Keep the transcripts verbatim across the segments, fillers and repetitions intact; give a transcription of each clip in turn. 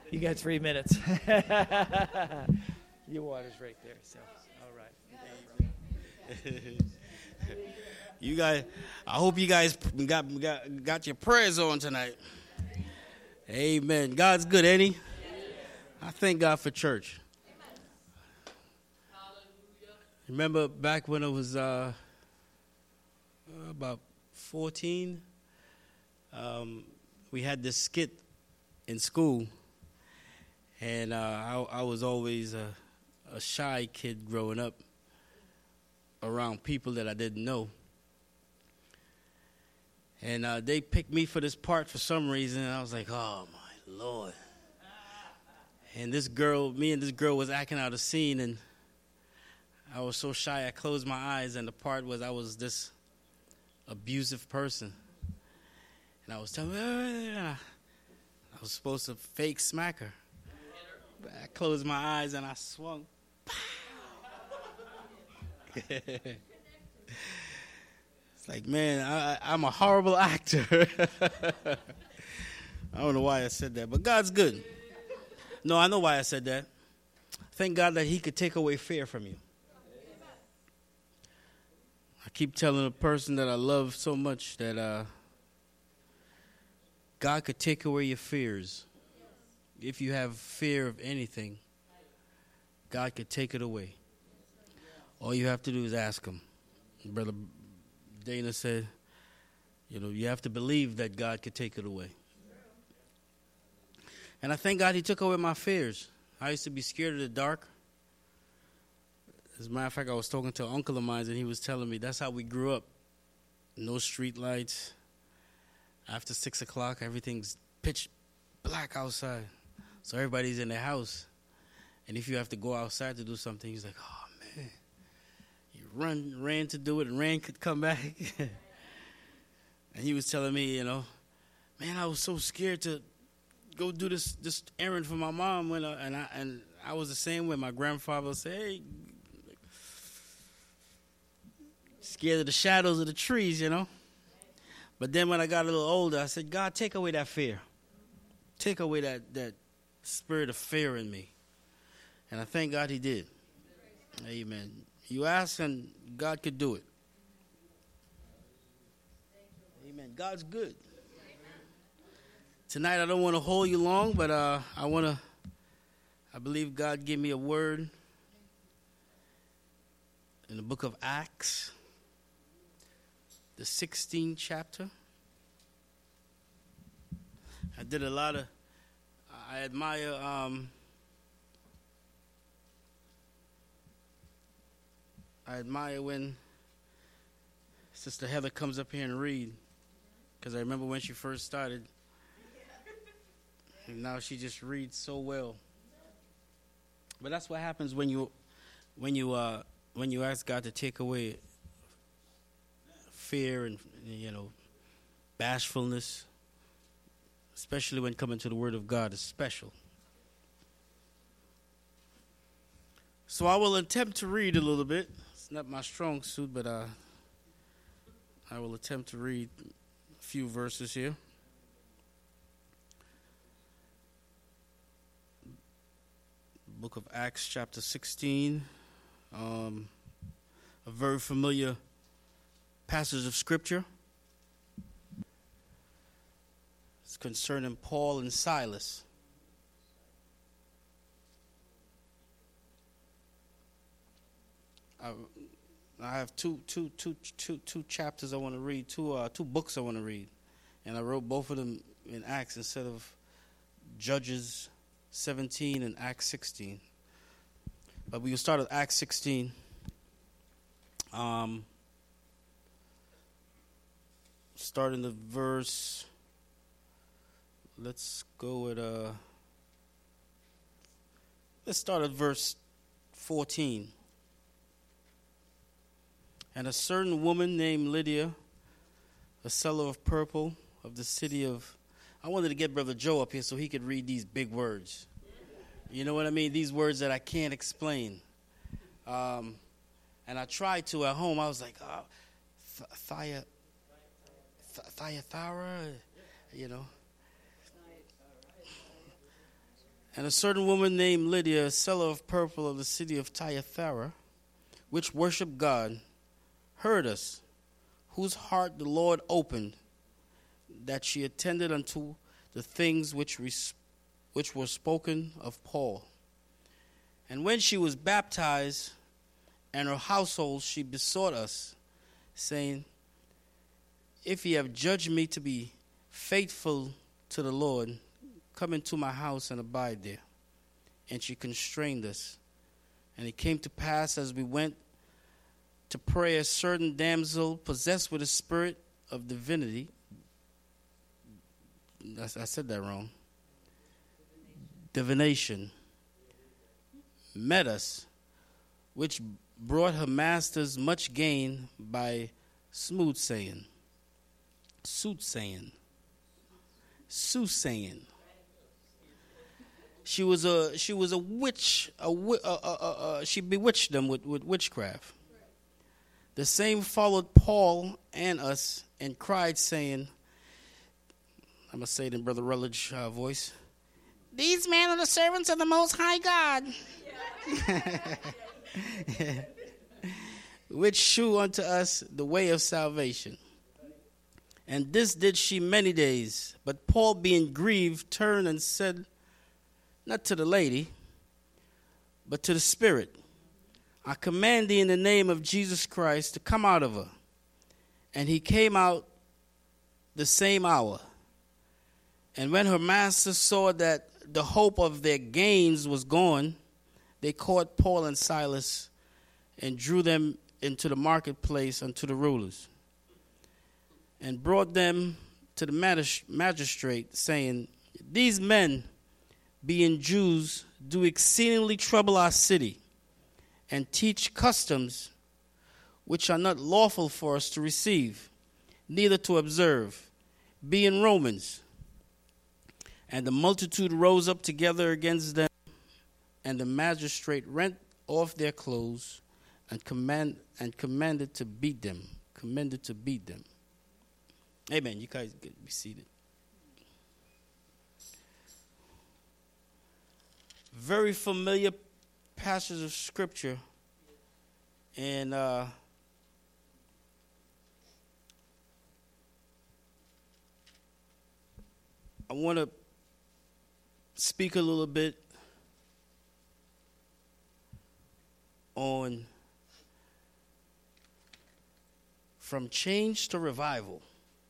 You got three minutes. Your water's right there. So, all right. You guys, I hope you guys got got, got your prayers on tonight. Amen. God's good, ain't he? I thank God for church. Remember back when I was uh, about fourteen, um, we had this skit in school, and uh, I, I was always a, a shy kid growing up around people that I didn't know. And uh, they picked me for this part for some reason, and I was like, oh, my Lord. And this girl, me and this girl was acting out a scene, and I was so shy, I closed my eyes, and the part was I was this abusive person. And I was telling her, I was supposed to fake smack her. But I closed my eyes, and I swung. It's like, man, I, I'm a horrible actor. I don't know why I said that, but God's good. No, I know why I said that. Thank God that he could take away fear from you. I keep telling a person that I love so much that uh, God could take away your fears. If you have fear of anything, God could take it away. All you have to do is ask him. Brother Dana said, you know, you have to believe that God could take it away. And I thank God he took away my fears. I used to be scared of the dark. As a matter of fact, I was talking to an uncle of mine, and he was telling me that's how we grew up. No street lights. After six o'clock, everything's pitch black outside. So everybody's in their house. And if you have to go outside to do something, he's like, oh, man. You run, ran to do it, and ran could come back. And he was telling me, you know, man, I was so scared to go do this this errand for my mom. When I, and, I, and I was the same way. My grandfather would say, hey, scared of the shadows of the trees, you know. But then when I got a little older, I said, God, take away that fear. Take away that, that spirit of fear in me. And I thank God he did. Amen. You ask and God could do it. Amen. God's good. Tonight I don't want to hold you long, but uh, I want to, I believe God gave me a word in the book of Acts, the sixteenth chapter. I did a lot of, I admire um, I admire when Sister Heather comes up here and read, because I remember when she first started, and now she just reads so well. But that's what happens when you, when you, uh, when you ask God to take away fear and, you know, bashfulness, especially when coming to the Word of God, is special. So I will attempt to read a little bit. It's not my strong suit, but uh, I will attempt to read a few verses here. Book of Acts, chapter sixteen. Um, a very familiar passage of Scripture. It's concerning Paul and Silas. I, I have two, two, two, two, two chapters I want to read, two, uh, two books I want to read. And I wrote both of them in Acts instead of Judges seventeen and Acts sixteen. But we will start with Acts sixteen. Um, starting the verse, let's go at, uh, let's start at verse fourteen. And a certain woman named Lydia, a seller of purple of the city of, I wanted to get Brother Joe up here so he could read these big words. You know what I mean? These words that I can't explain. Um, and I tried to at home. I was like, oh, Thia, Thyatira, you know. And a certain woman named Lydia, a seller of purple of the city of Thyatira, which worshiped God, heard us, whose heart the Lord opened, that she attended unto the things which, we, which were spoken of Paul. And when she was baptized, and her household, she besought us, saying, if ye have judged me to be faithful to the Lord, come into my house and abide there. And she constrained us. And it came to pass as we went to pray, a certain damsel possessed with a spirit of divinity, I said that wrong, divination, met us, which brought her masters much gain by smoothsaying, soothsaying, soothsaying. She was a she was a witch. A, a, a, a, a, she bewitched them with, with witchcraft. The same followed Paul and us and cried, saying, I'm going to say it in Brother Rutledge's uh, voice, these men are the servants of the Most High God, which shew unto us the way of salvation. And this did she many days. But Paul, being grieved, turned and said, not to the lady, but to the spirit, I command thee in the name of Jesus Christ to come out of her. And he came out the same hour. And when her masters saw that the hope of their gains was gone, they caught Paul and Silas and drew them into the marketplace unto the rulers, and brought them to the magistrate, saying, these men, being Jews, do exceedingly trouble our city, and teach customs which are not lawful for us to receive, neither to observe, being Romans. And the multitude rose up together against them, and the magistrate rent off their clothes, and command and commanded to beat them. Commanded to beat them. Amen. You guys get be seated. Very familiar passage of scripture, and uh, I want to speak a little bit on from change to revival.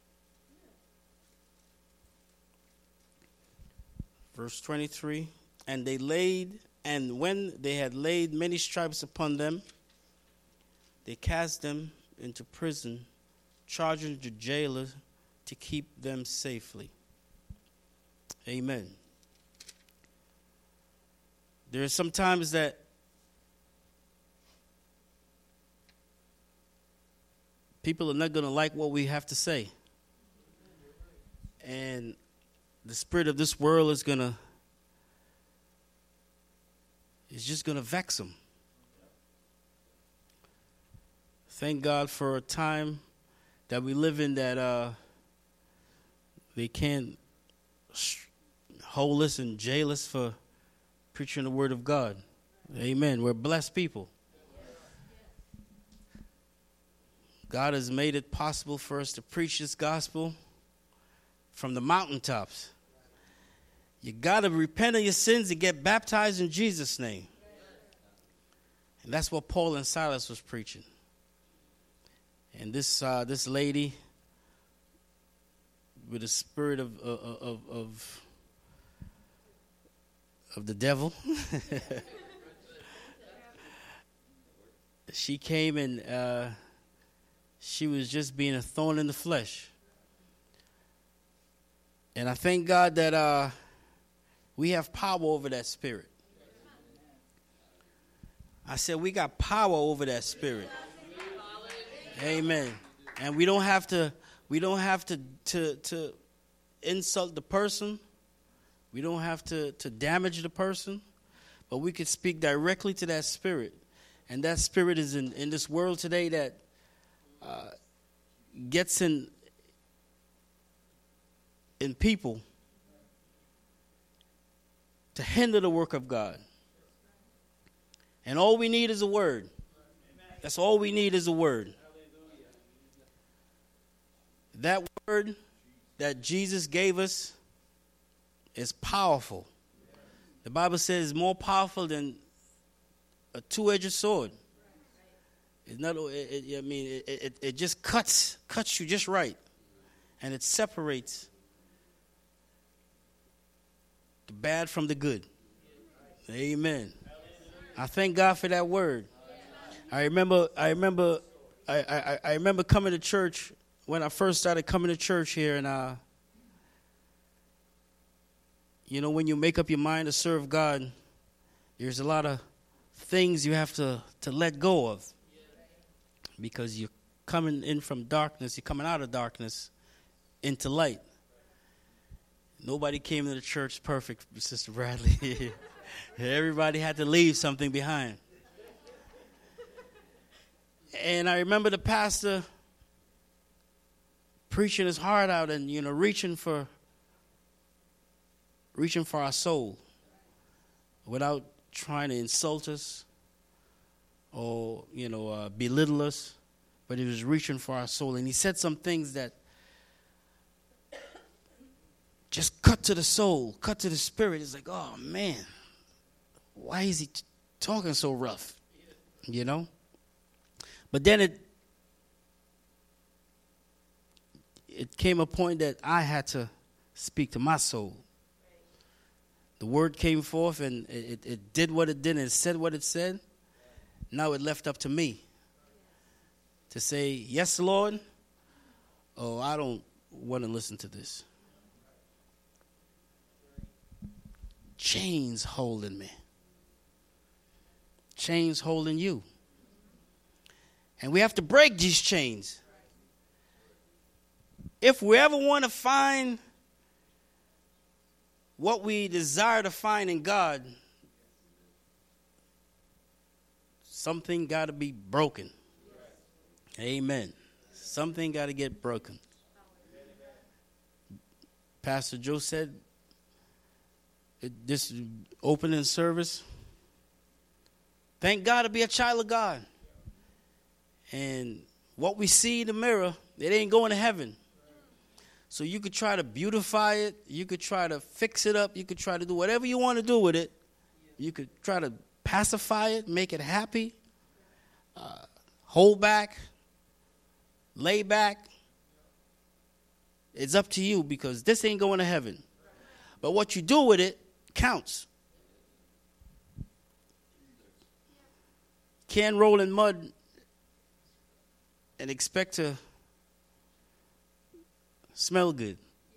Verse twenty-three, and they laid, and when they had laid many stripes upon them, they cast them into prison, charging the jailer to keep them safely. Amen. There are some times that people are not going to like what we have to say. And the spirit of this world is going to, is just going to vex them. Thank God for a time that we live in that uh, they can't hold us and jail us for preaching the word of God. Amen. We're blessed people. God has made it possible for us to preach this gospel from the mountaintops. You got to repent of your sins and get baptized in Jesus' name. And that's what Paul and Silas was preaching. And this uh, this lady with a spirit of of of, of, of the devil, she came and uh, she was just being a thorn in the flesh. And I thank God that uh, we have power over that spirit. I said we got power over that spirit. Amen. And we don't have to we don't have to to, to insult the person. We don't have to, to damage the person. But we can speak directly to that spirit. And that spirit is in, in this world today that uh, gets in in people to hinder the work of God. And all we need is a word. That's all we need is a word. That word that Jesus gave us is powerful. The Bible says it's more powerful than a two-edged sword. It's not. It, it, I mean, it, it, it just cuts cuts you just right, and it separates the bad from the good. Amen. I thank God for that word. I remember. I remember. I, I, I remember coming to church when I first started coming to church here, and uh, you know, when you make up your mind to serve God, there's a lot of things you have to, to let go of, because you're coming in from darkness, you're coming out of darkness into light. Nobody came to the church perfect, Sister Bradley. Everybody had to leave something behind. And I remember the pastor preaching his heart out and, you know, reaching for reaching for our soul without trying to insult us or, you know, uh, belittle us, but he was reaching for our soul. And he said some things that just cut to the soul, cut to the spirit. It's like, oh, man, why is he t- talking so rough, you know? But then it it came a point that I had to speak to my soul. The word came forth, and it, it did what it did, and it said what it said. Now it left up to me to say, yes, Lord, or I don't want to listen to this. Chains holding me. Chains holding you. And we have to break these chains. If we ever want to find what we desire to find in God, something got to be broken. Amen. Something got to get broken. Pastor Joe said, it, this opening service, thank God to be a child of God. And what we see in the mirror, it ain't going to heaven. So you could try to beautify it. You could try to fix it up. You could try to do whatever you want to do with it. You could try to pacify it, make it happy, uh, hold back, lay back. It's up to you, because this ain't going to heaven. But what you do with it counts. Can't roll in mud and expect to smell good.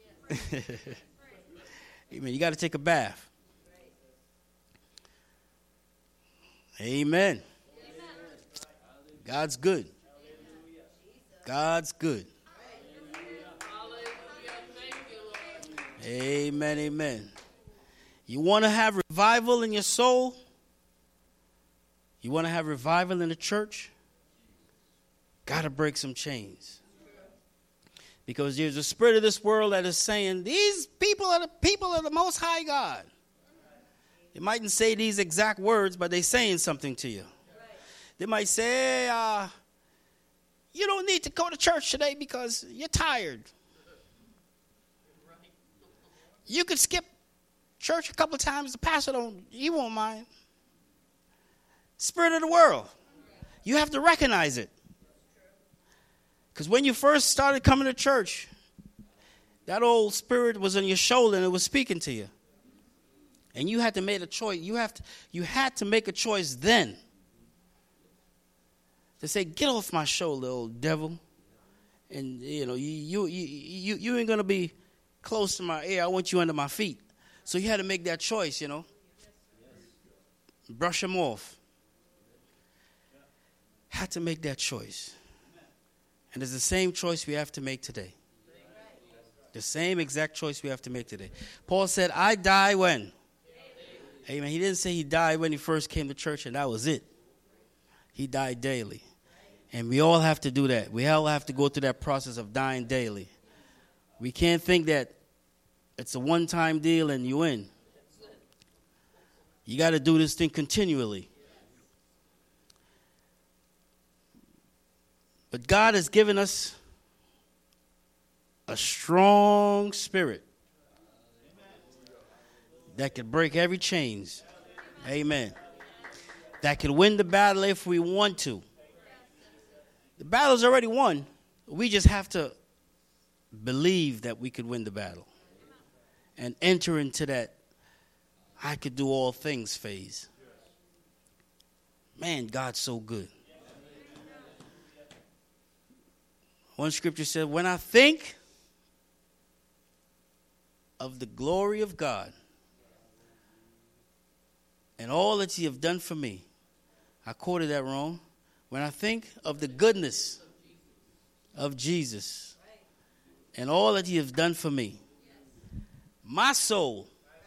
Amen. You got to take a bath. Amen. God's good. God's good. Amen. Amen. You want to have revival in your soul? You want to have revival in the church? Got to break some chains. Because there's a spirit of this world that is saying, these people are the people of the Most High God. They mightn't say these exact words, but they're saying something to you. They might say, uh, you don't need to go to church today because you're tired. You could skip church a couple of times. The pastor don't, he won't mind. Spirit of the world. You have to recognize it. Because when you first started coming to church, that old spirit was on your shoulder and it was speaking to you. And you had to make a choice. You have to, you had to make a choice then to say, get off my shoulder, old devil. And, you know, you, you, you, you ain't going to be close to my ear. I want you under my feet. So you had to make that choice, you know. Brush him off. Had to make that choice. And it's the same choice we have to make today. The same exact choice we have to make today. Paul said, I die when? Amen. He didn't say he died when he first came to church and that was it. He died daily. And we all have to do that. We all have to go through that process of dying daily. We can't think that it's a one-time deal and you win. You got to do this thing continually. But God has given us a strong spirit that can break every chains. Amen. That can win the battle if we want to. The battle's already won. We just have to believe that we could win the battle and enter into that I could do all things phase. Man, God's so good. One scripture said, when I think of the glory of God and all that he have done for me, I quoted that wrong. When I think of the goodness of Jesus and all that he has done for me, my soul,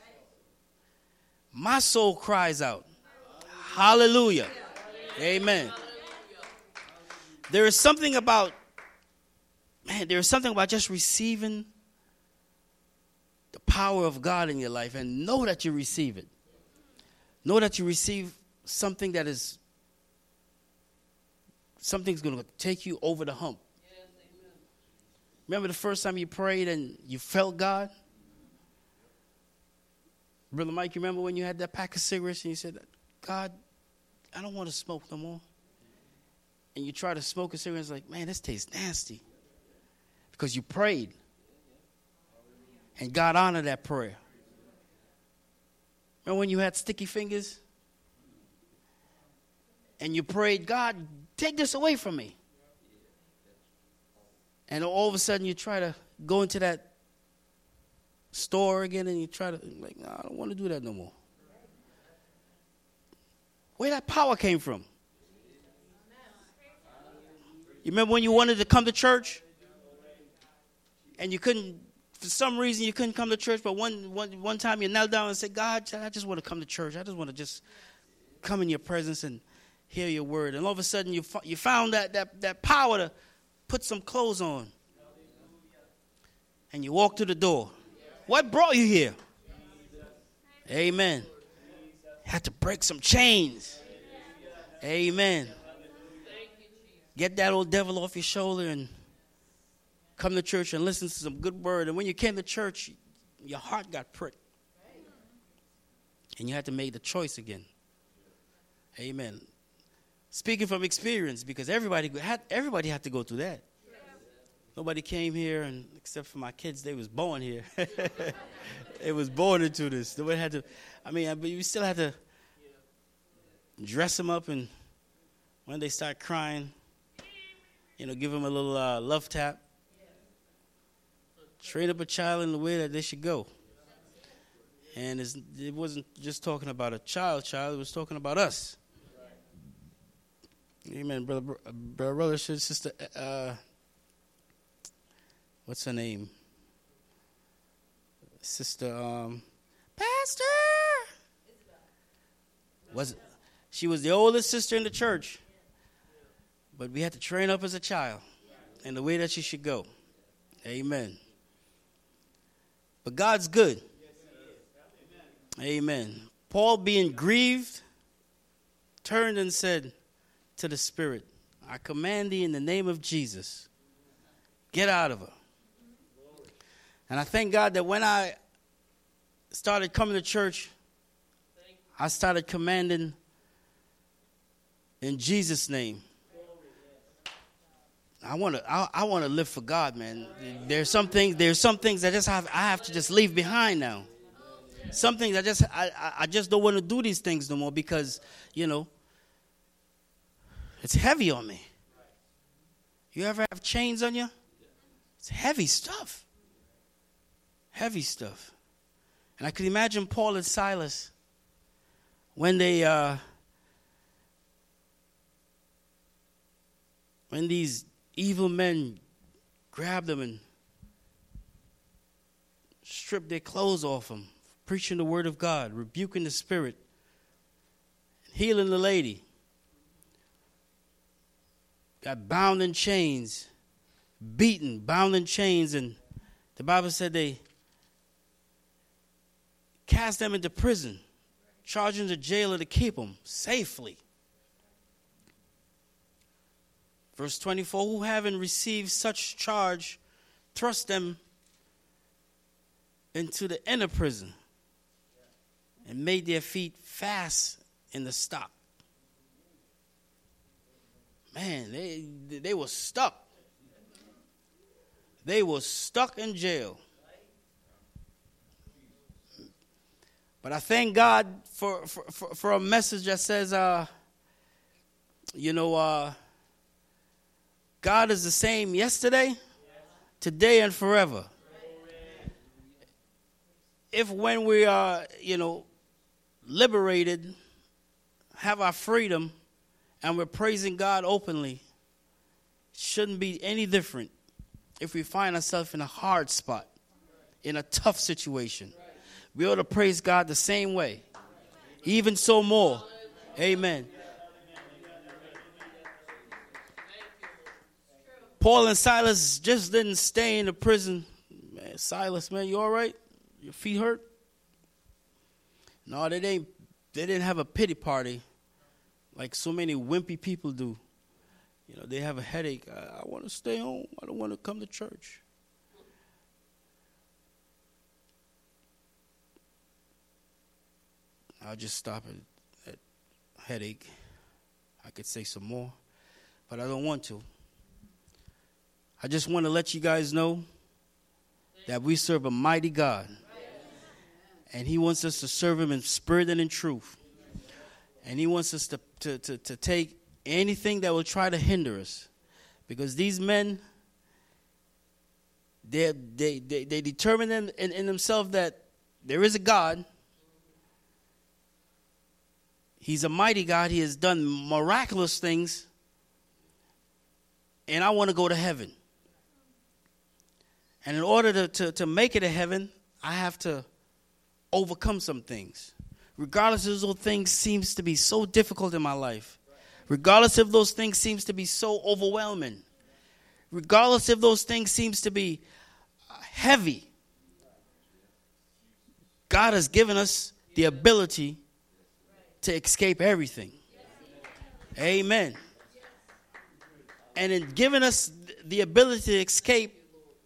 my soul cries out, hallelujah. Amen. There is something about, man, there is something about just receiving the power of God in your life and know that you receive it. Know that you receive something that is, something's going to take you over the hump. Remember the first time you prayed and you felt God? Brother Mike, you remember when you had that pack of cigarettes and you said, God, I don't want to smoke no more. And you try to smoke a cigarette, it's like, man, this tastes nasty. Because you prayed. And God honored that prayer. Remember when you had sticky fingers? And you prayed, God, take this away from me. And all of a sudden you try to go into that store again and you try to, like, no, I don't want to do that no more. Where that power came from? You remember when you wanted to come to church? And you couldn't, for some reason you couldn't come to church, but one, one, one time you knelt down and said, God, I just want to come to church. I just want to just come in your presence and hear your word. And all of a sudden you, you found that, that, that power to put some clothes on. And you walked to the door. What brought you here? Amen. You had to break some chains. Amen. Get that old devil off your shoulder and come to church and listen to some good word. And when you came to church, your heart got pricked. And you had to make the choice again. Amen. Speaking from experience, because everybody had everybody had to go through that. Nobody came here, and except for my kids, they was born here. They was born into this. Nobody had to. I mean, but you still had to dress them up, and when they start crying, you know, give them a little uh, love tap. Train up a child in the way that they should go. And it's, it wasn't just talking about a child, child. It was talking about us. Amen, brother, brother, brother, sister. Uh, what's her name? Sister, um, Pastor. Was she was the oldest sister in the church, but we had to train up as a child in the way that she should go. Amen. But God's good. Amen. Paul, being grieved, turned and said to the spirit, I command thee in the name of Jesus, get out of her. And I thank God that when I started coming to church, I started commanding in Jesus' name. I want to. I, I want to live for God, man. There's some things. There's some things that just have. I have to just leave behind now. Some things I just. I. I just don't want to do these things no more because, you know, it's heavy on me. You ever have chains on you? It's heavy stuff. Heavy stuff. And I could imagine Paul and Silas when they. Uh, when these evil men grabbed them and stripped their clothes off them, preaching the word of God, rebuking the spirit, healing the lady. Got bound in chains, beaten, bound in chains, and the Bible said they cast them into prison. charging the jailer to keep him safely. Verse twenty-four, who having received such charge, thrust them into the inner prison and made their feet fast in the stock. Man, they they were stuck. They were stuck in jail. But I thank God for, for, for, for a message that says, uh, you know, uh, God is the same yesterday, today, and forever. If when we are, you know, liberated, have our freedom, and we're praising God openly, it shouldn't be any different if we find ourselves in a hard spot, in a tough situation. We ought to praise God the same way, even so more. Amen. Paul and Silas just didn't stay in the prison. Man, Silas, man, you all right? Your feet hurt? No, they didn't. They didn't have a pity party like so many wimpy people do. You know, they have a headache. I, I want to stay home. I don't want to come to church. I'll just stop at, at headache. I could say some more, but I don't want to. I just want to let you guys know that we serve a mighty God. And he wants us to serve him in spirit and in truth. And he wants us to, to, to, to take anything that will try to hinder us. Because these men, they they they, they determine in, in, in themselves that there is a God. He's a mighty God. He has done miraculous things. And I want to go to heaven. And in order to, to, to make it to heaven, I have to overcome some things. Regardless if those things seems to be so difficult in my life. Regardless if those things seems to be so overwhelming. Regardless if those things seems to be heavy. God has given us the ability to escape everything. Amen. And in giving us the ability to escape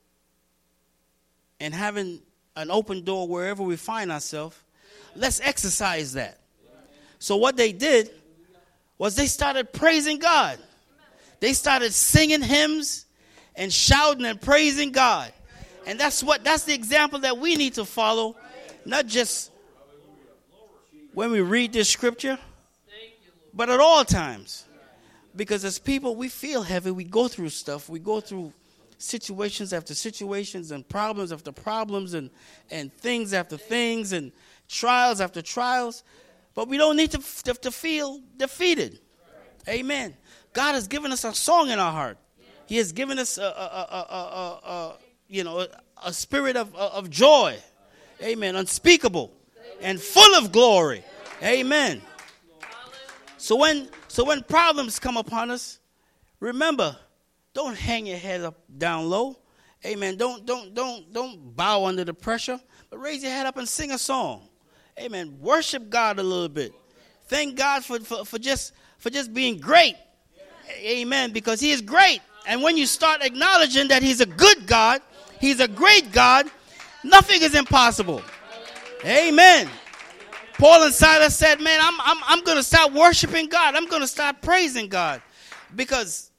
and having an open door wherever we find ourselves, let's exercise that. So what they did was they started praising God. They started singing hymns and shouting and praising God. And that's what that's the example that we need to follow, not just when we read this scripture, but at all times. Because as people, we feel heavy. We go through stuff. We go through situations after situations and problems after problems and, and things after things and trials after trials. But we don't need to, to, to feel defeated. Amen. God has given us a song in our heart. He has given us a, a, a, a, a, a you know, a, a spirit of, of joy. Amen. Unspeakable and full of glory. Amen. So when so when problems come upon us, remember, don't hang your head up down low. Amen. Don't don't don't don't bow under the pressure, but raise your head up and sing a song. Amen. Worship God a little bit. Thank God for, for, for just for just being great. Amen. Because he is great. And when you start acknowledging that he's a good God, he's a great God, nothing is impossible. Amen. Paul and Silas said, man, I'm I'm I'm going to start worshiping God. I'm going to start praising God. Because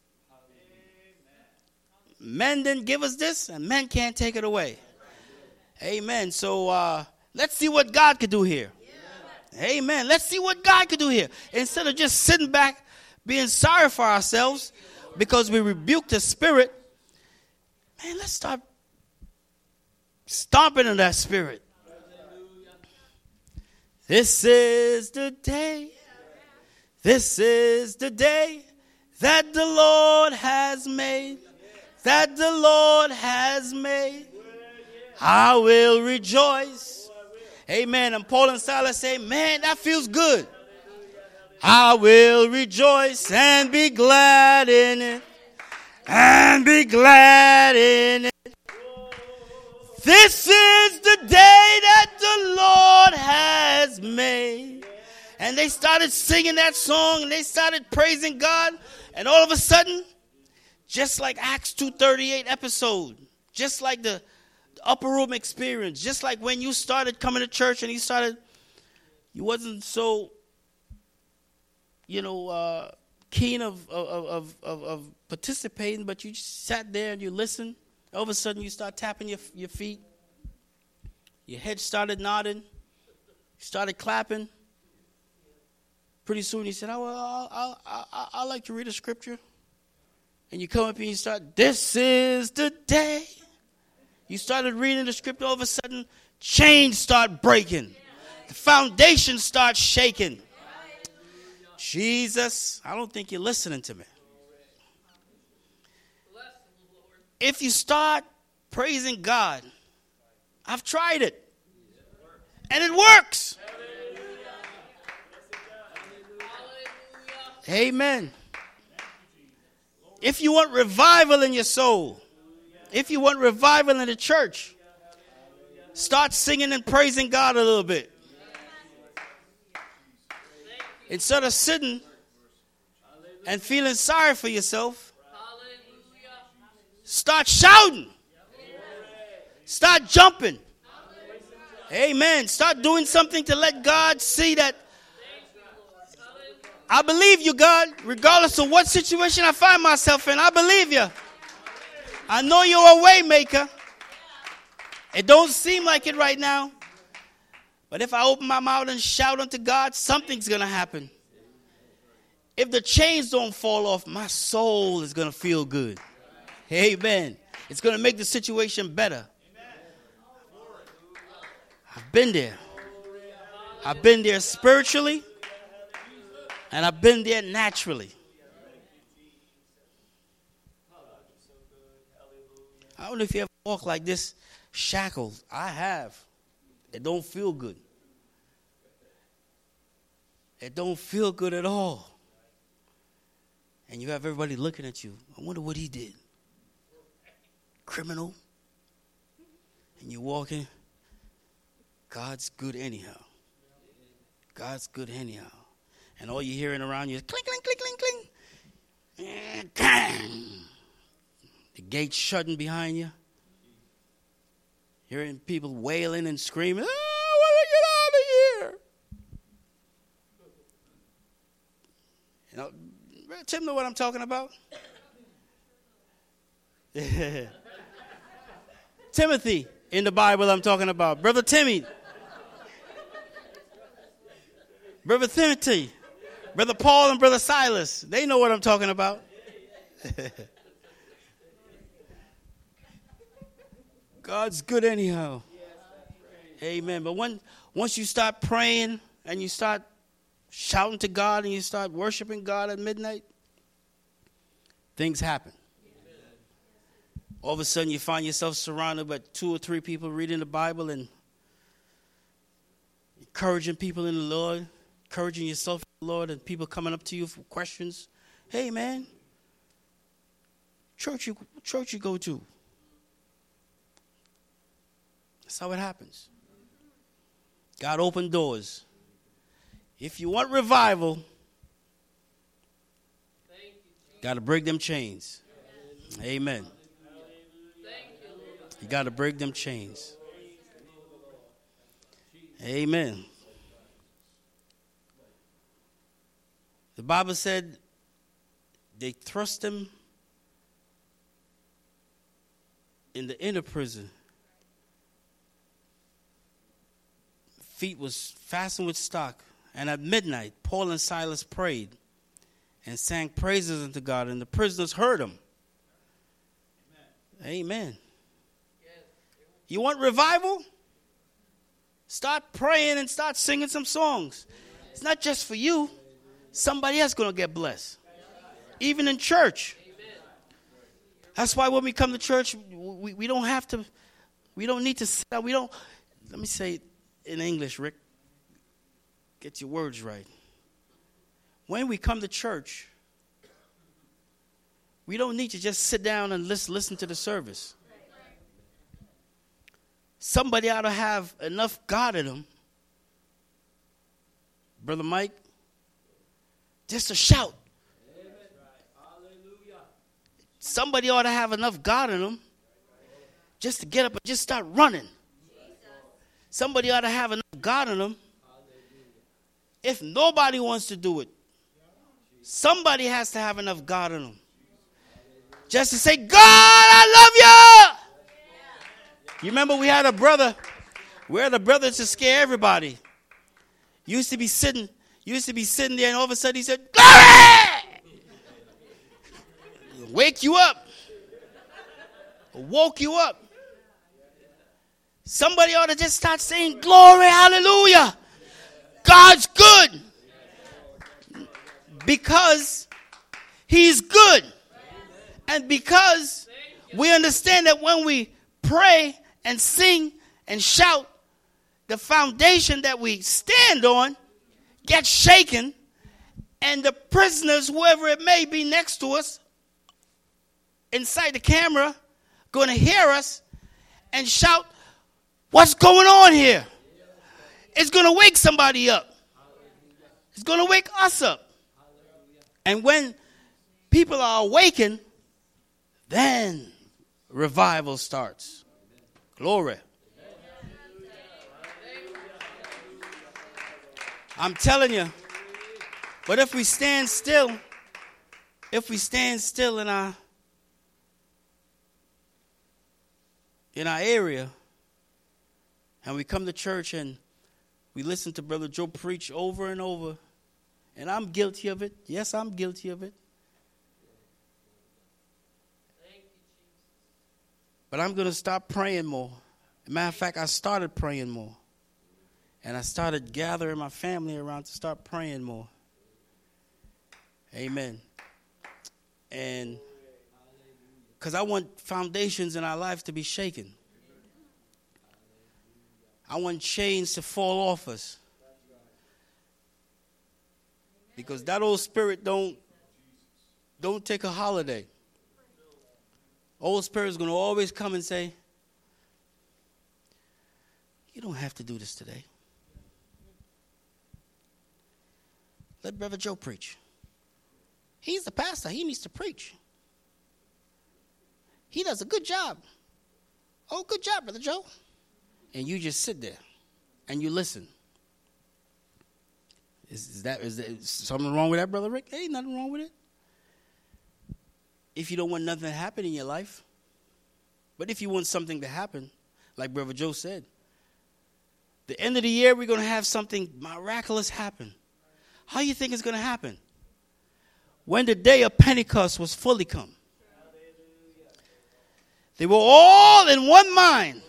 men didn't give us this, and men can't take it away. Amen. So uh, let's see what God could do here. Amen. Let's see what God could do here. Instead of just sitting back, being sorry for ourselves because we rebuked the spirit, man, let's start stomping in that spirit. This is the day, this is the day that the Lord has made, that the Lord has made. I will rejoice. Amen. And Paul and Silas say, man, that feels good. I will rejoice and be glad in it, and be glad in it. This is the day that the Lord has made. And they started singing that song, and they started praising God. And all of a sudden, just like Acts two thirty-eight episode, just like the upper room experience, just like when you started coming to church and you started, you wasn't so, you know, uh, keen of of, of of of participating, but you just sat there and you listened. All of a sudden, you start tapping your your feet. Your head started nodding. You started clapping. Pretty soon, he said, "I I I I I like to read a scripture." And you come up and you start, "This is the day." You started reading the scripture. All of a sudden, chains start breaking. The foundation starts shaking. Jesus, I don't think you're listening to me. If you start praising God, I've tried it, and it works. Amen. If you want revival in your soul, if you want revival in the church, start singing and praising God a little bit. Instead of sitting and feeling sorry for yourself, start shouting. Start jumping. Amen. Start doing something to let God see that I believe you, God, regardless of what situation I find myself in. I believe you. I know you're a way maker. It don't seem like it right now. But if I open my mouth and shout unto God, something's going to happen. If the chains don't fall off, my soul is going to feel good. Amen. It's going to make the situation better. I've been there. I've been there spiritually. And I've been there naturally. I don't know if you ever walk like this shackled. I have. It don't feel good. It don't feel good at all. And you have everybody looking at you. I wonder what he did. Criminal. And you're walking. God's good anyhow. God's good anyhow. And all you're hearing around you is clink, clink, clink, clink, clink. The gate shutting behind you. Hearing people wailing and screaming, "Oh, I want to get out of here." You know, Tim know what I'm talking about. Timothy in the Bible I'm talking about. Brother Timmy. Brother Timothy. Brother Paul and Brother Silas, they know what I'm talking about. God's good anyhow. Amen. But when, once you start praying and you start shouting to God and you start worshiping God at midnight, things happen. All of a sudden you find yourself surrounded by two or three people reading the Bible and encouraging people in the Lord. Encouraging yourself, Lord, and people coming up to you for questions. Hey, man, church you church you go to? That's how it happens. God opened doors. If you want revival, got to break them chains. Amen. You got to break them chains. Amen. The Bible said they thrust him in the inner prison. Feet was fastened with stock. And at midnight, Paul and Silas prayed and sang praises unto God. And the prisoners heard them. Amen. Amen. You want revival? Start praying and start singing some songs. It's not just for you. Somebody else going to get blessed. Even in church. That's why when we come to church, we, we don't have to, we don't need to sit down. We don't, let me say it in English, Rick. Get your words right. When we come to church, we don't need to just sit down and listen, listen to the service. Somebody ought to have enough God in them Brother Mike, just a shout. Somebody ought to have enough God in them just to get up and just start running. Somebody ought to have enough God in them. If nobody wants to do it, somebody has to have enough God in them. Just to say, God, I love you. You remember we had a brother. We had a brother to scare everybody. Used to be sitting, used to be sitting there, and all of a sudden he said, glory! Wake you up. Woke you up. Somebody ought to just start saying, glory, hallelujah. God's good. Because he's good. And because we understand that when we pray and sing and shout, the foundation that we stand on gets shaken, and the prisoners, whoever it may be next to us, inside the camera, going to hear us and shout, what's going on here? It's going to wake somebody up. It's going to wake us up. And when people are awakened, then revival starts. Glory. I'm telling you. But if we stand still, if we stand still in our in our area, and we come to church and we listen to Brother Joe preach over and over, and I'm guilty of it. Yes, I'm guilty of it. But I'm going to stop praying more. As a matter of fact, I started praying more. And I started gathering my family around to start praying more. Amen. And because I want foundations in our lives to be shaken. I want chains to fall off us. Because that old spirit don't, don't take a holiday. Old spirit is going to always come and say, you don't have to do this today. Let Brother Joe preach. He's the pastor. He needs to preach. He does a good job. Oh, good job, Brother Joe. And you just sit there and you listen. Is, is that is, there, is something wrong with that, Brother Rick? Hey, nothing wrong with it. If you don't want nothing to happen in your life. But if you want something to happen, like Brother Joe said, the end of the year we're going to have something miraculous happen. How do you think it's going to happen? When the day of Pentecost was fully come. They were all in one mind.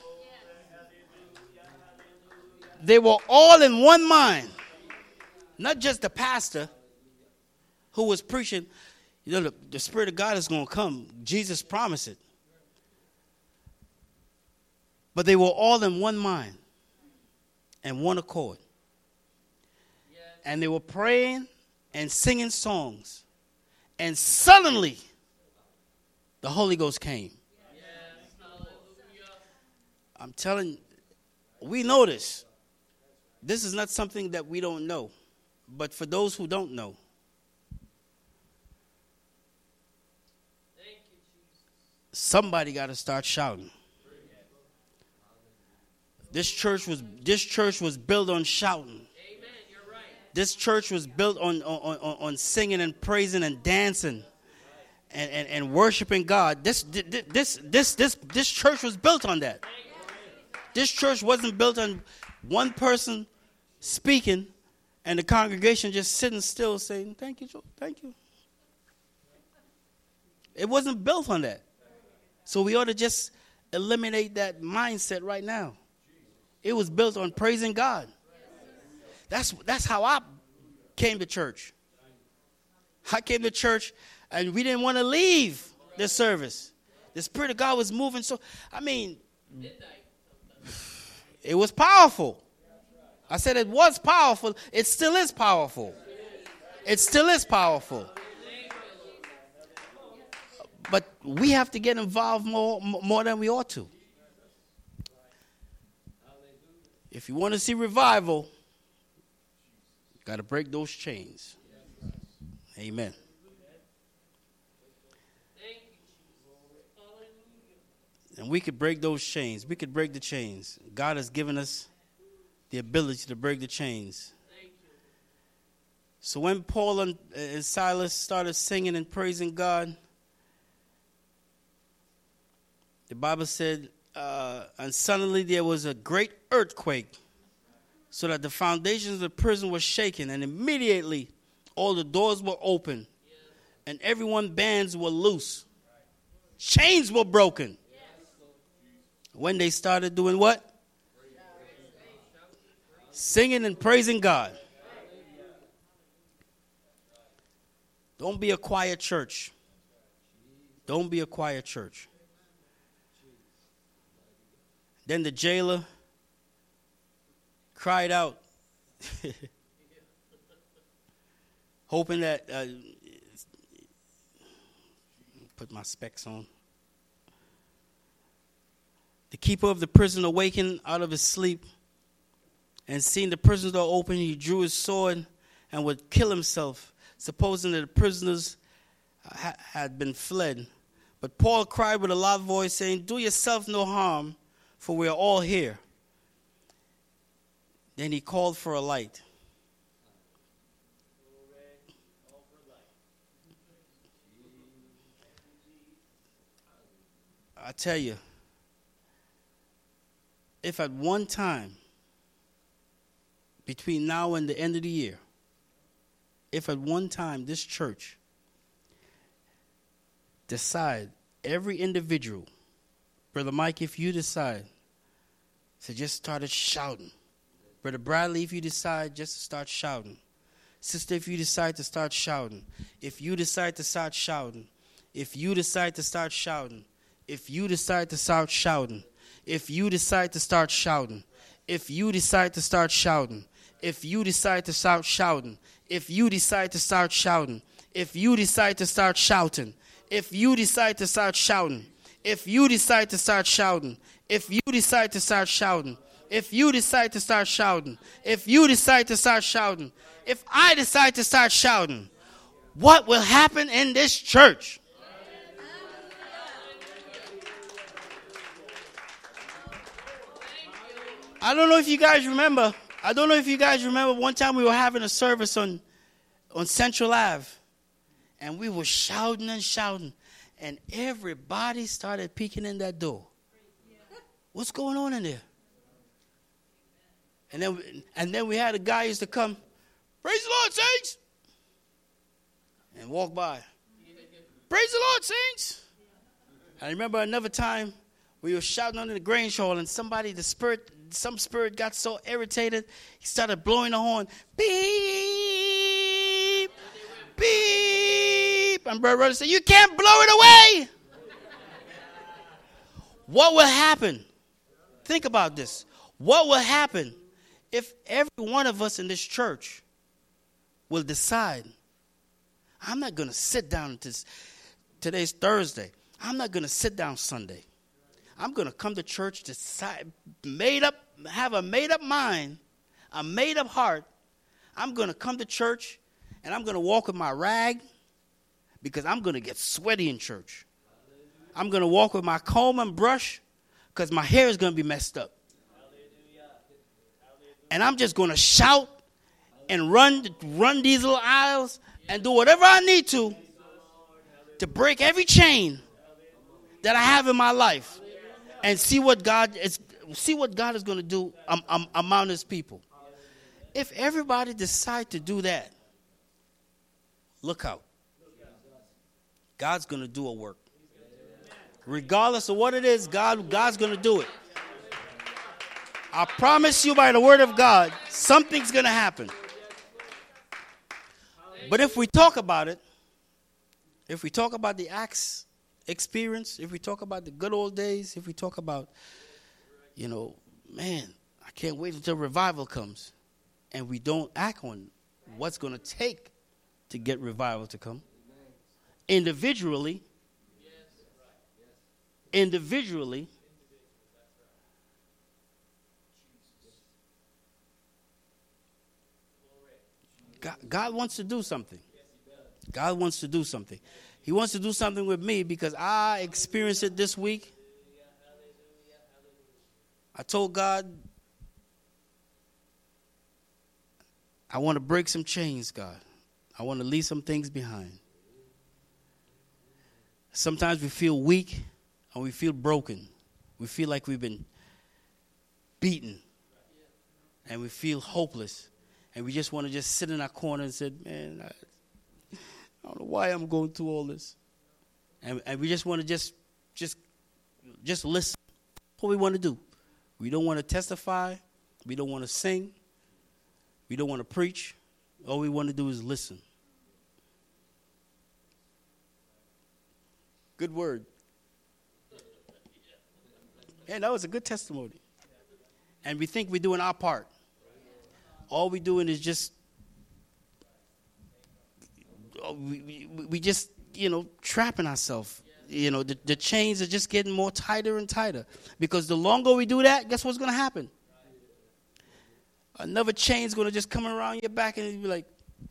They were all in one mind. Not just the pastor who was preaching. You know, the, the Spirit of God is going to come. Jesus promised it. But they were all in one mind and one accord. And they were praying and singing songs. And suddenly, the Holy Ghost came. I'm telling you, we know this. This is not something that we don't know. But for those who don't know, somebody got to start shouting. This church was this church was built on shouting. This church was built on on, on, on singing and praising and dancing and, and, and worshiping God. This this this this this church was built on that. This church wasn't built on one person speaking and the congregation just sitting still saying, thank you, Joe, thank you. It wasn't built on that. So we ought to just eliminate that mindset right now. It was built on praising God. That's that's how I came to church. I came to church and we didn't want to leave the service. The Spirit of God was moving. So, I mean, it was powerful. I said it was powerful. It still is powerful. It still is powerful. But we have to get involved more, more than we ought to. If you want to see revival, Got to break those chains. Amen. And we could break those chains. We could break the chains. God has given us the ability to break the chains. So when Paul and, and Silas started singing and praising God, the Bible said, uh, and suddenly there was a great earthquake, so that the foundations of the prison were shaken, and immediately all the doors were open, and everyone's bands were loose. Chains were broken. When they started doing what? Singing and praising God. Don't be a quiet church. Don't be a quiet church. Then the jailer cried out, hoping that, uh, put my specs on. The keeper of the prison awakened out of his sleep, and seeing the prison door open, he drew his sword and would kill himself, supposing that the prisoners ha- had been fled. But Paul cried with a loud voice, saying, "Do yourself no harm, for we are all here." Then he called for a light. I tell you, if at one time, between now and the end of the year, if at one time this church decide, every individual, Brother Mike, if you decide to just start shouting, Brother Bradley, if you decide just to start shouting, sister, if you decide to start shouting, if you decide to start shouting, if you decide to start shouting, if you decide to start shouting, if you decide to start shouting, if you decide to start shouting, if you decide to start shouting, if you decide to start shouting, if you decide to start shouting, if you decide to start shouting, if you decide to start shouting, if you decide to start shouting, if you decide to start shouting, if you decide to start shouting, if I decide to start shouting, what will happen in this church? I don't know if you guys remember. I don't know if you guys remember one time we were having a service on, on Central Ave. And we were shouting and shouting. And everybody started peeking in that door. What's going on in there? And then, we, and then we had a guy used to come, "Praise the Lord, saints," and walk by. "Praise the Lord, saints." I remember another time we were shouting under the Grange Hall, and somebody, the spirit, some spirit got so irritated, he started blowing the horn. Beep, beep. And Brother Rudder said, "You can't blow it away." What will happen? Think about this. What will happen if every one of us in this church will decide, I'm not going to sit down this, today's Thursday. I'm not going to sit down Sunday. I'm going to come to church, decide, made up, have a made up mind, a made up heart. I'm going to come to church and I'm going to walk with my rag because I'm going to get sweaty in church. I'm going to walk with my comb and brush because my hair is going to be messed up. And I'm just going to shout and run, run these little aisles and do whatever I need to to break every chain that I have in my life and see what God is, see what God is going to do um, um, among His people. If everybody decide to do that, look out. God's going to do a work. Regardless of what it is, God, God's going to do it. I promise you by the word of God, something's going to happen. But if we talk about it, if we talk about the Acts experience, if we talk about the good old days, if we talk about, you know, man, I can't wait until revival comes, and we don't act on what's going to take to get revival to come, individually, individually, God, God wants to do something. God wants to do something. He wants to do something with me because I experienced it this week. I told God, I want to break some chains, God. I want to leave some things behind. Sometimes we feel weak and we feel broken. We feel like we've been beaten. And we feel hopeless. And we just want to just sit in our corner and say, man, I, I don't know why I'm going through all this. And, and we just want to just, just, just listen. That's what we want to do. We don't want to testify. We don't want to sing. We don't want to preach. All we want to do is listen. Good word. Yeah, that was a good testimony. And we think we're doing our part. All we're doing is just, we, we, we just, you know, trapping ourselves. You know, the, the chains are just getting more tighter and tighter. Because the longer we do that, guess what's going to happen? Another chain's going to just come around your back and you'll be like,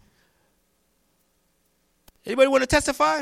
anybody want to testify?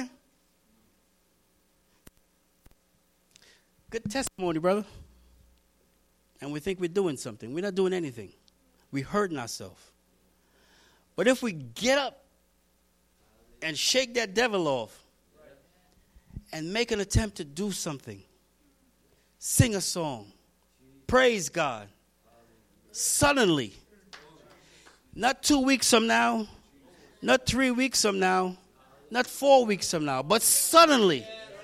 Good testimony, brother. And we think we're doing something. We're not doing anything. We're hurting ourselves. But if we get up and shake that devil off and make an attempt to do something, sing a song, praise God, suddenly, not two weeks from now, not three weeks from now, not four weeks from now, but suddenly,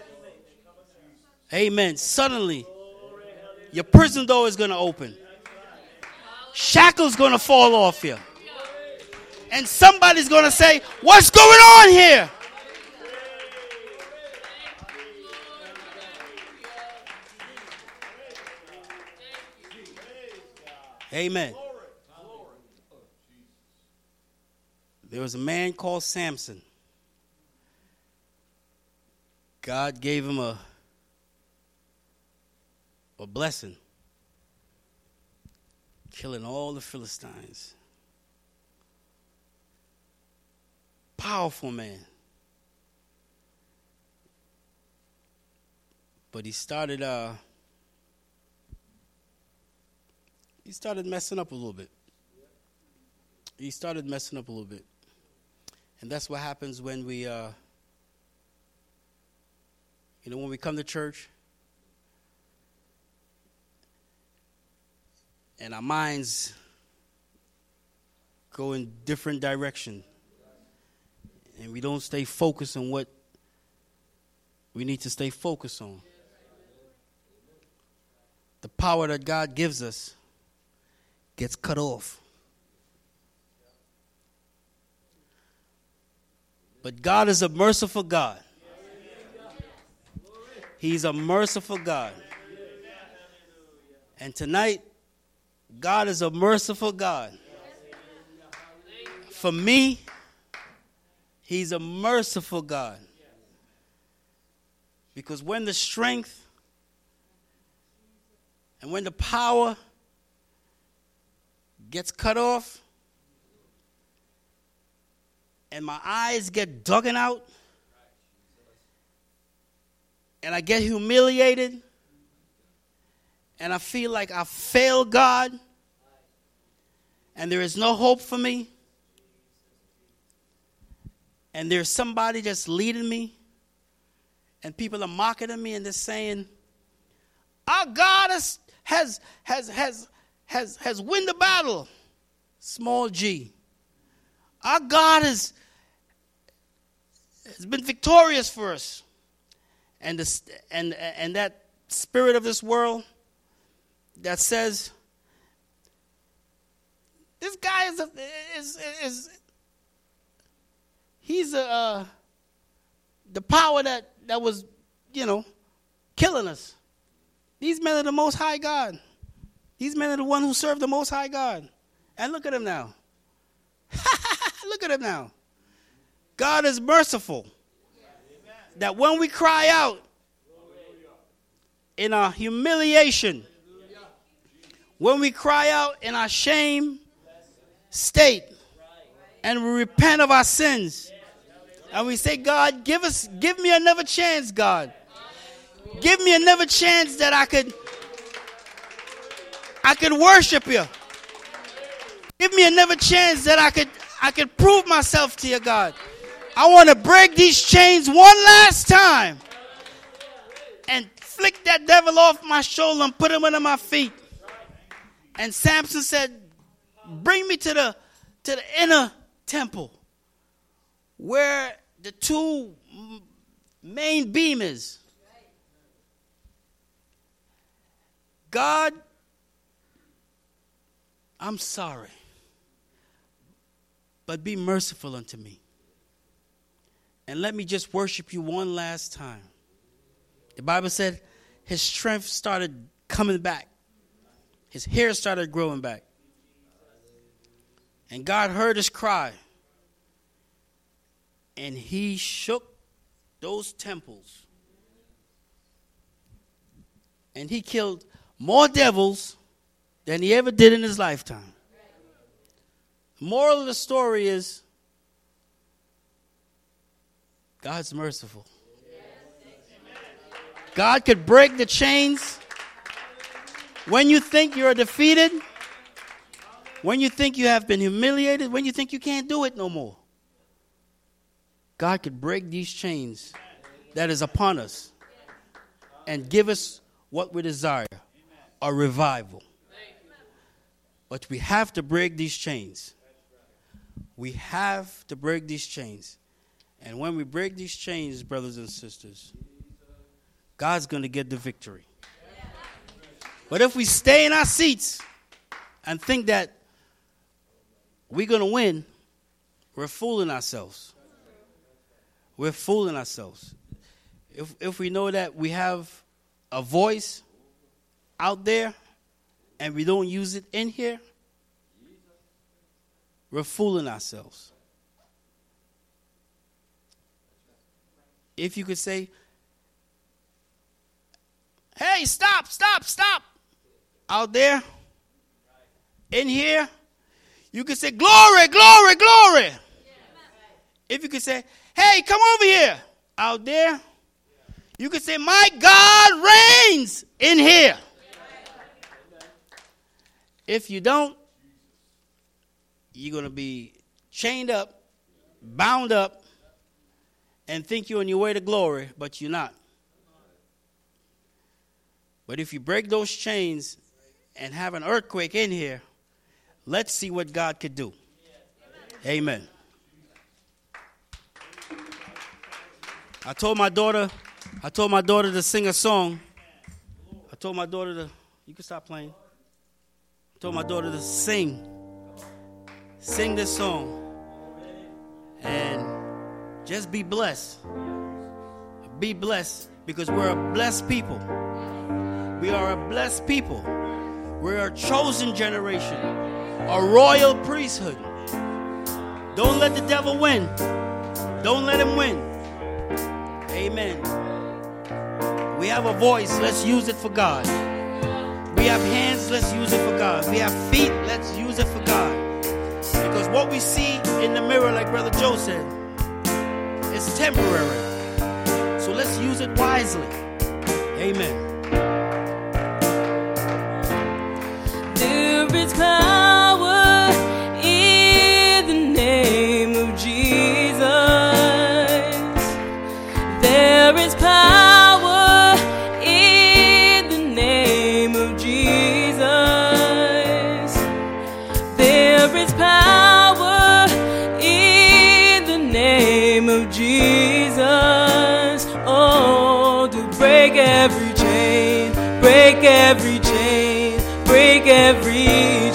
amen, suddenly, your prison door is going to open. Shackles going to fall off you. And somebody's going to say, what's going on here? Amen. There was a man called Samson. God gave him a, a blessing, killing all the Philistines. Powerful man. But he started uh, he started messing up a little bit. He started messing up a little bit. And that's what happens when we, uh, you know, when we come to church and our minds go in different directions and we don't stay focused on what we need to stay focused on. The power that God gives us gets cut off. But God is a merciful God. He's a merciful God. And tonight, God is a merciful God. For me, He's a merciful God. Because when the strength and when the power gets cut off, and my eyes get dug out, and I get humiliated, and I feel like I failed God, and there is no hope for me, and there's somebody just leading me, and people are mocking at me, and they're saying, our God has has has has has has won the battle, small g. Our God is has been victorious for us. And, the, and, and that spirit of this world that says, this guy is, a, is, is he's a, uh, the power that, that was, you know, killing us. These men are the Most High God. These men are the one who serve the Most High God. And look at him now. Look at him now. God is merciful. That when we cry out in our humiliation, when we cry out in our shame state, and we repent of our sins. And we say, God, give us, give me another chance, God. Give me another chance that I could, I could worship you. Give me another chance that I could, I could prove myself to you, God. I want to break these chains one last time and flick that devil off my shoulder and put him under my feet. And Samson said, bring me to the, to the inner temple where the two main beam is. God, I'm sorry, but be merciful unto me. And let me just worship you one last time. The Bible said his strength started coming back. His hair started growing back. And God heard his cry. And he shook those temples. And he killed more devils than he ever did in his lifetime. The moral of the story is God's merciful. God could break the chains when you think you're defeated, when you think you have been humiliated, when you think you can't do it no more. God could break these chains that is upon us and give us what we desire, a revival. But we have to break these chains. We have to break these chains. And when we break these chains, brothers and sisters, God's going to get the victory. But if we stay in our seats and think that we're going to win, we're fooling ourselves. We're fooling ourselves. If if we know that we have a voice out there and we don't use it in here, we're fooling ourselves. If you could say, hey, stop, stop, stop. Out there, in here, you could say, glory, glory, glory. If you could say, hey, come over here. Out there, you could say, my God reigns in here. If you don't, you're going to be chained up, bound up, and think you're on your way to glory, but you're not. But if you break those chains and have an earthquake in here, let's see what God could do. Amen. I told my daughter, I told my daughter to sing a song. I told my daughter to, you can stop playing. I told my daughter to sing, sing this song, and just be blessed. Be blessed because we're a blessed people. We are a blessed people. We're a chosen generation, a royal priesthood. Don't let the devil win. Don't let him win. Amen. We have a voice. Let's use it for God. We have hands. Let's use it for God. We have feet. Let's use it for God. Because what we see in the mirror, like Brother Joe said, is temporary. So let's use it wisely. Amen. There is power in the name of Jesus. There is power in the name of Jesus. There is power in the name of Jesus. Oh, to break every chain, break every chain, break every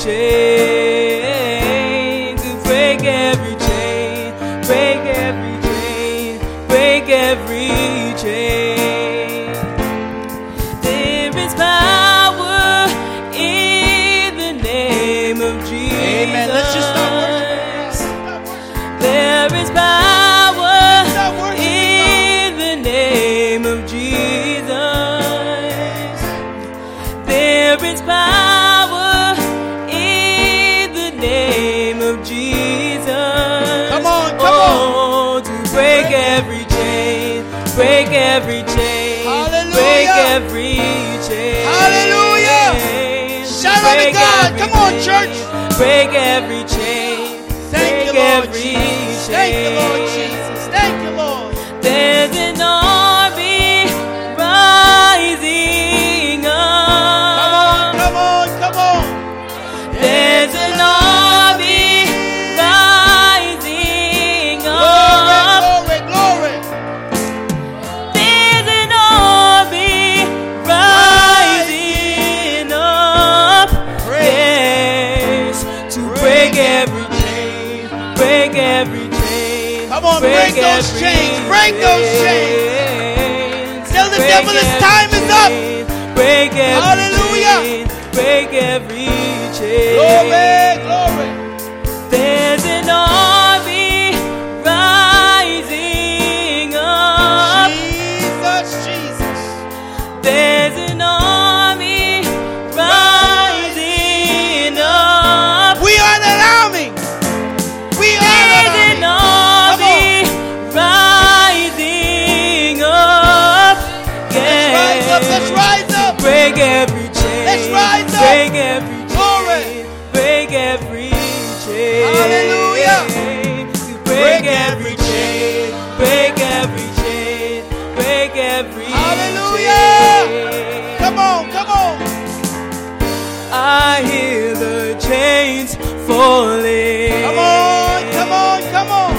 chain, to break every chain, break every chain, break every chain. There is power in the name of Jesus. Amen. Let's just start worshiping. There is power in the name of Jesus. There is power in the name of Jesus. break every chain, Hallelujah. break every chain. Hallelujah. Shout out to Break God. every Come on, chain, church. break every chain. Thank you, break Lord every Jesus. chain. Thank you, Lord Jesus. Thank you, Lord. There's an army rising Come on, up. come on, come on. There's an army rising Glory, up. glory, glory. There's an army rising up. Yes, to break every chain, break every chain. Come on, break those every chains, break those chains. Tell the Break devil his every time is up. chain, break every Hallelujah. chain, break every chain. Glory, glory. There's an army rising up. Jesus, Jesus. There's an army rising up. We are the army. We are There's the an army. army rising up. Let's rise up, let's rise up. Break every chain. Let's rise up. Break every Glory. chain. Break every chain. Hallelujah. To break every chain. Break every chain. Break every Hallelujah. chain. Come on, come on. I hear the chains falling. Come on, come on, come on.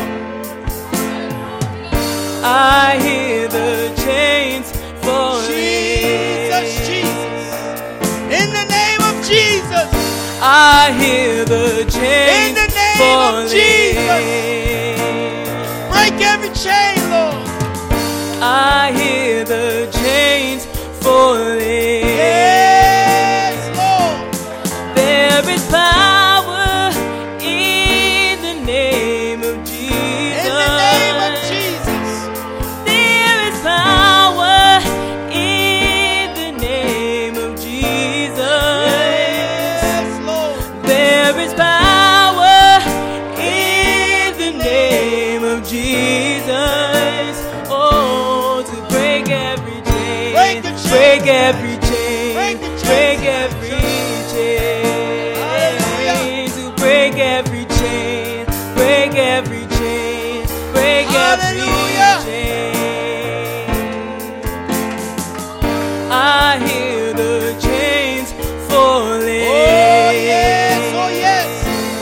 I hear the chains falling. Jesus, Jesus. In the name of Jesus. I hear the chains In the name of falling. Jesus. Break every chain, Lord. I hear the chains falling. Yes, Lord. There is power in the name of Jesus. In the name of Jesus. There is power in the name of Jesus. Yes, Lord. There is power in the name of Jesus. Oh, to break every chain, Break the chain. break every chain, Break the chain. break every chain. Hallelujah. To break every chain, break every chain, break Hallelujah. every chain. I hear the chains falling. Oh, yes, oh, yes.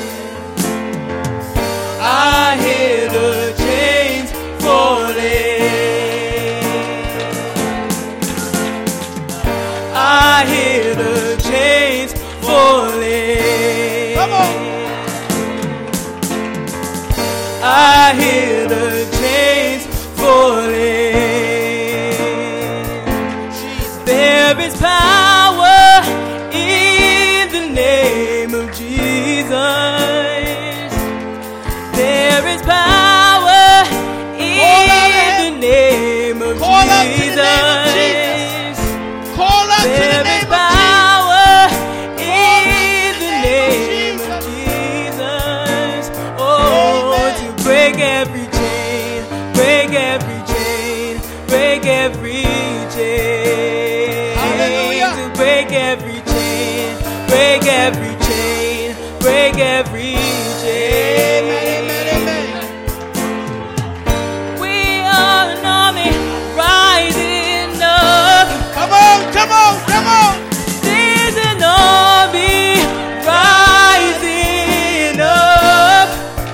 I hear the chains falling. I hear the chains falling. Come on. I hear the chains falling. Jesus. There is power in the name of Jesus. There is power in the name of Call out to the name of Jesus. Call out to the There is name of power in to the the name name of of Jesus. Oh, Amen. to break every chain, break every chain, break every chain. Hallelujah. To break every chain, break every chain, break every chain. Amen, amen, amen. We are an army rising up. Come on, come on, come on. There's an army rising up.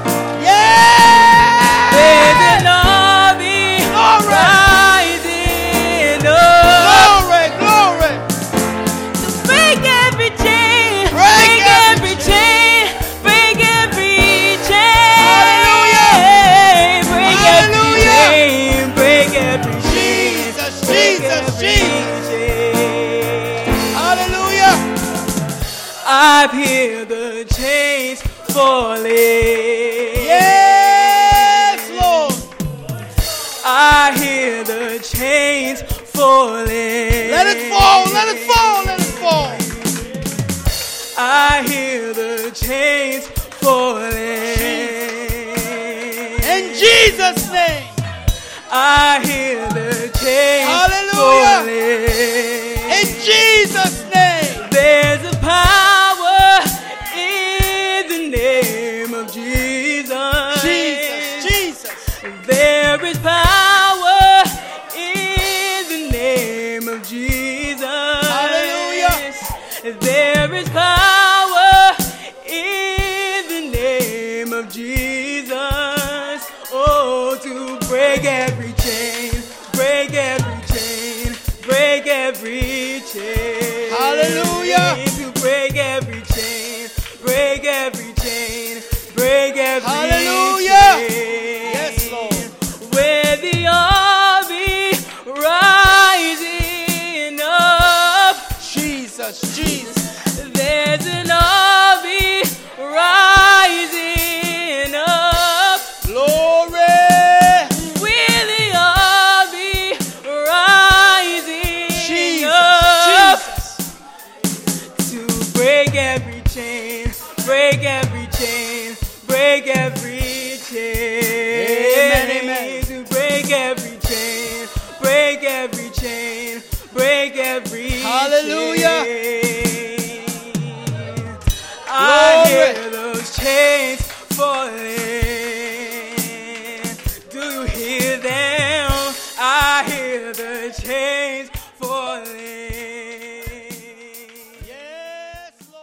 Yeah! There's an army Glory. rising up. Glory, glory. To break every chain, Break every every chain, break every chain. Hallelujah. Break Hallelujah. every chain, break every chain. Jesus, break Jesus, every Jesus. chain. Hallelujah. I hear the chains falling. Yes, Lord. I hear the chains falling. Let it fall, let it fall, let it fall. I hear the chains falling. In Jesus' name. I hear the chains Hallelujah. falling. In Jesus' name. There's a power in the name of Jesus. Jesus, Jesus. There is power in the name of Jesus. Hallelujah. There is power in the name of Jesus. Oh, to break every chain, break every chain, break every chain. Hallelujah. To break every chain, break every chain, break every Hallelujah. chain. Yes, Lord. Where the army rising up, Jesus, Jesus. there's an army rising up. Glory. With the army rising Jesus, up Jesus. to break every chain, break every chain, break every chain. Amen, amen. To break every chain, break every chain, break every Hallelujah. chain. I Glory. hear those chains falling. Do you hear them? I hear the chains